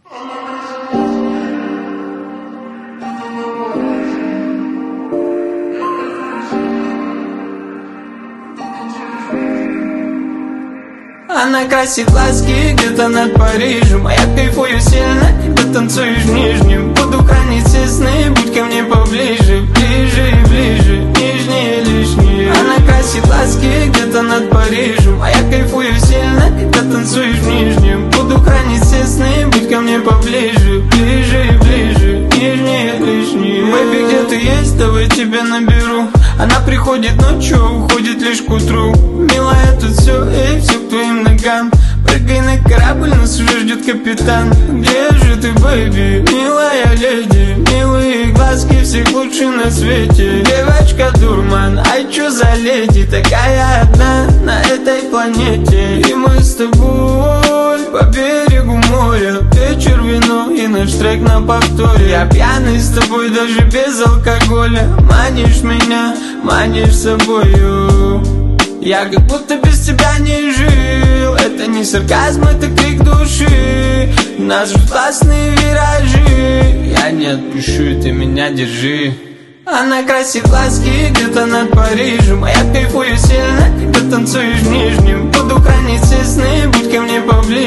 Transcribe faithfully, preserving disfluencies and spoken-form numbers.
Она красит глазки где-то над Парижем, а я кайфую сильно, когда танцуешь нижним. Буду хранить все сны, будь ко мне поближе, ближе и ближе, нижние лишние. Она красит глазки где-то над Парижем, а я кайфую сильно, когда танцуешь нижним. Буду хранить все сны, будь ко мне поближе, ближе и ближе, нижние лишние. Бэби, где ты есть, давай тебя наберу. Она приходит ночью, уходит лишь к утру. Милая, тут все, эй, все к твоим ногам. Прыгай на корабль, нас уже ждет капитан. Где же ты, бэби, милая леди? Милые глазки всех лучше на свете. Девочка дурман, ай чё за леди? Такая одна на этой планете. И мы с тобой по берегу моря. Вечер, вино и наш трек на повторе. Я пьяный с тобой даже без алкоголя. Манишь меня, манишь собою. Я как будто без тебя не жил. Это не сарказм, это крик души. Нас ждут классные виражи. Я не отпущу, ты меня держи. Она красит глазки где-то над Парижем, а я кайфую сильно, когда танцуешь нижним. Буду хранить все сны, будь ко мне поближе.